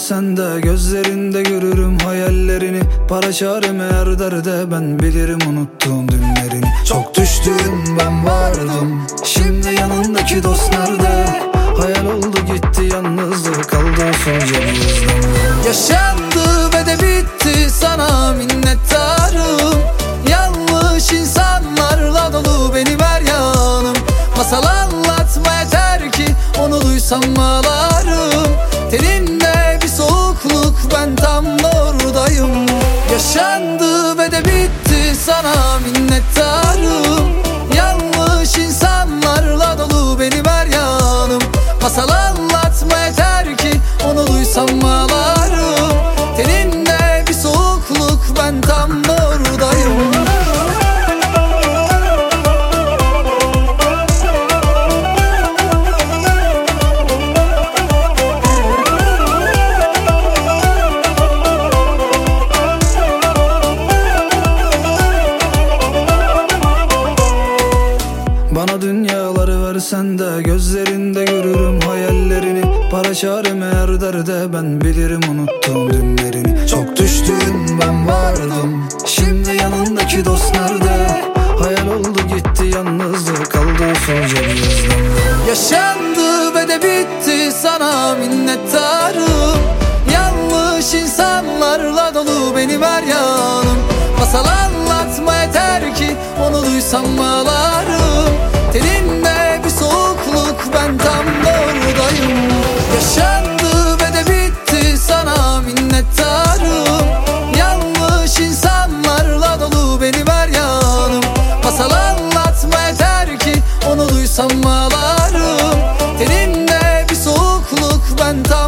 versen de gözlerinde görürüm hayallerini. Para çarem eğer derde ben bilirim unuttuğum dünlerini. Çok düştüm ben vardım, şimdi yanındaki dost nerede? Hayal oldu gitti yalnızlık kaldı sonca bir yüzden. Yaşandı ve de bitti, sana minnettarım. Yanlış insanlarla dolu, beni ver yanım. Masal anlatma yeter ki onu duysam ağlarım. Teninde bir soğukluk, ben tam oradayım. Yaşandı ve de bitti, sana minnettarım. Yanlış insanlarla dolu, beni ver yanım. Masal anlatma yeter ki onu duysam ağlarım. Teninde bir soğukluk, ben tam oradayım. Bana dünyaları versen de gözlerinde görürüm hayallerini. Para çarem eğer derde ben bilirim unuttuğum dünlerini. Çok düştüm ben vardım, şimdi yanındaki dost nerede? Hayal oldu gitti yalnızlık kaldı sonca bir yüzden. Yaşandı ve de bitti, sana minnettarım. Yanlış insanlarla dolu, beni ver yanım. Masal anlatma yeter ki onu duysam ağlarım. Teninde bir soğukluk, ben tam oradayım. Yaşandı ve de bitti, sana minnettarım. Yanlış insanlarla dolu, beni ver yanım. Masal anlatma yeter ki onu duysam ağlarım. Teninde bir soğukluk, ben tam